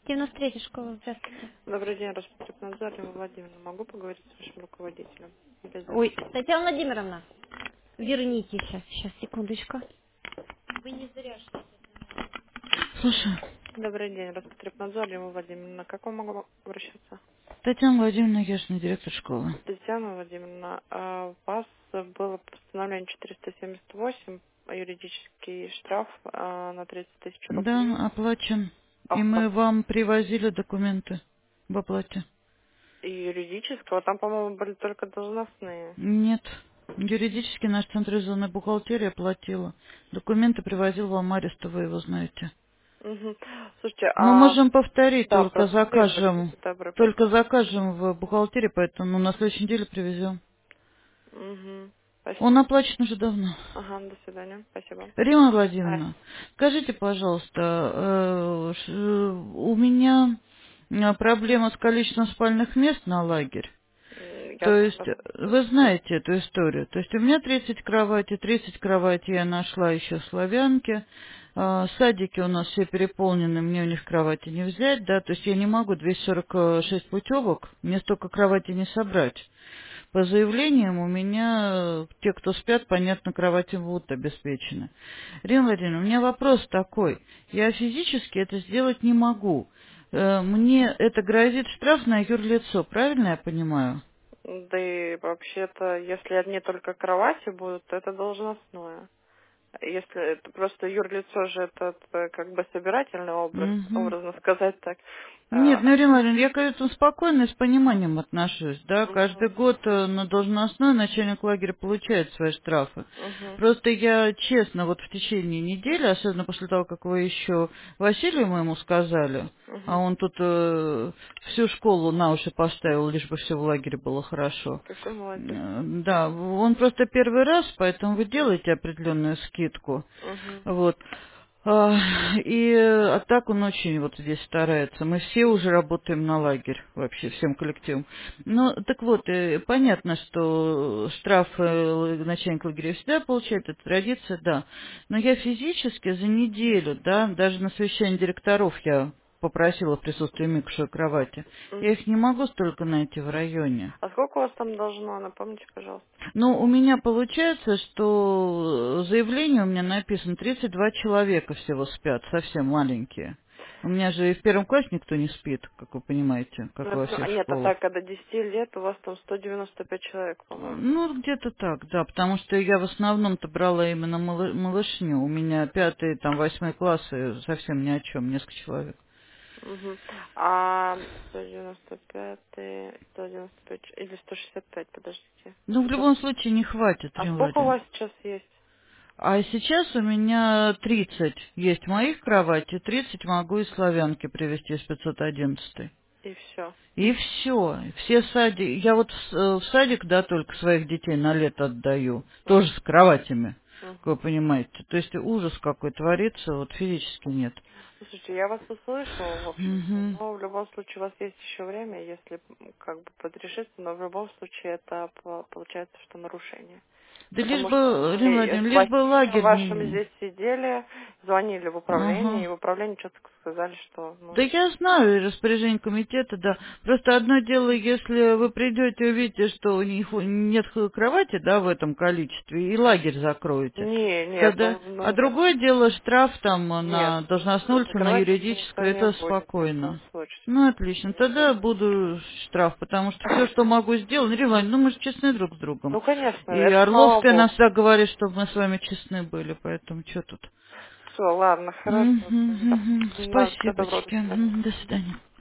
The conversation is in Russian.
93-я школа, здравствуйте. Добрый день, Роспотребнадзор, Ирина Владимировна. Могу поговорить с вашим руководителем? Или Ой, завтра? Татьяна Владимировна, верните сейчас, секундочку. Вы не зря что. Слушай, Добрый день, Роспотребнадзор, Ирина Владимировна. Как вам могу обращаться? Татьяна Владимировна Яшина, директор школы. Татьяна Владимировна, у вас было постановление 478, юридический штраф на 30 тысяч рублей. Да, оплачен. А И по мы вам привозили документы в оплате. юридического там, по-моему, были только должностные. Нет. Юридически наш централизованная бухгалтерия платила. Документы привозил вам Ареста, вы его знаете. Мгм. Слушайте, Мы можем повторить, да, просканируйте, добро, только пожалуйста. закажем в бухгалтерии, поэтому на следующей неделе привезем. Угу. Он Спасибо. оплачен уже давно. Ага, до свидания. Спасибо. Римма А, Владимировна, скажите, пожалуйста, у меня проблема с количеством спальных мест на лагерь. Я То есть, тоже. вы знаете эту историю. То есть, у меня 30 кроватей я нашла еще в Славянке. Садики у нас все переполнены, мне у них кровати не взять, да, то есть я не могу 246 путевок, мне столько кровати не собрать. По заявлениям у меня те, кто спят, понятно, кровати будут обеспечены. Ирина Владимировна, у меня вопрос такой. Я физически это сделать не могу. Мне это грозит штраф на юрлицо, правильно я понимаю? Да и вообще-то, если одни только кровати будут, то это должностное. Если это просто юрлицо же это как бы собирательный образ, Мгм. образно сказать так. Нет, А, ну, Ирина Владимировна, я к этому спокойно и с пониманием отношусь, да, каждый мгм, год на должностной начальник лагеря получает свои штрафы. мгм, Просто я честно, вот в течение недели, особенно после того, как вы еще Василию моему сказали, а мгм. он тут всю школу на уши поставил, лишь бы все в лагере было хорошо. Какой молодец. Да, он просто первый раз, поэтому вы делаете определенную скидку. Мгм, Вот. А так он очень вот здесь старается. Мы все уже работаем на лагерь, вообще всем коллективом. Ну, так вот, понятно, что штраф начальник лагеря всегда получает, это традиция, да. Но я физически за неделю, да, даже на совещании директоров я попросила в присутствии микшей кровати. Я мгм. их не могу столько найти в районе. А сколько у вас там должно, напомните, пожалуйста. Ну, у меня получается, что заявление у меня написано, 32 человека всего спят, совсем маленькие. У меня же и в первом классе никто не спит, как вы понимаете, как во всех Нет, а школах. так, до 10 лет у вас там 195 человек, по-моему. Ну, где-то так, да, потому что я в основном-то брала именно малышню. У меня пятый, там, восьмой классы совсем ни о чем, несколько человек. Мгм. А 195 или 165, подождите. Ну, в любом случае не хватит, А Римма сколько у Владимировна. вас сейчас есть? А сейчас у меня 30 есть моих кроватей, 30 могу из Славянки привезти с 511. И все. И все сади. Я вот в садик, да, только своих детей на лето отдаю, тоже с кроватями, как вы понимаете. То есть ужас какой творится, вот физически нет. Слушайте, я вас услышала, в общем-то, Мгм. но в любом случае у вас есть еще время, если как бы подрешиться, но в любом случае это получается, что нарушение. Да лишь Потому бы, что Ирина мы с Владимировна, лишь бы Василием лагерь вашим не... здесь сидели, звонили в управление, Ага. и в управлении четко сказали, что, Да ну, я знаю, и распоряжение комитета, да. Просто одно дело, если вы придете и увидите, что у них нет кровати, да, в этом количестве, и лагерь закроете. нет, Тогда... ну, А нет, другое дело, штраф там нет, на должностную лицу, на закрывать ничего никто юридическую, не это будет, ни в коем спокойно. случае. Ну, отлично. Тогда буду штраф, потому что все, что могу сделать, Ирина Ивановна, ну мы же честны друг с другом. Ну, конечно, И это слава Орловская богу. нас всегда говорит, чтобы мы с вами честны были, поэтому что тут. Все, ладно, хорошо. Мгм, Да. мгм. Всего доброго, до Спасибочки. свидания. Мгм, до свидания.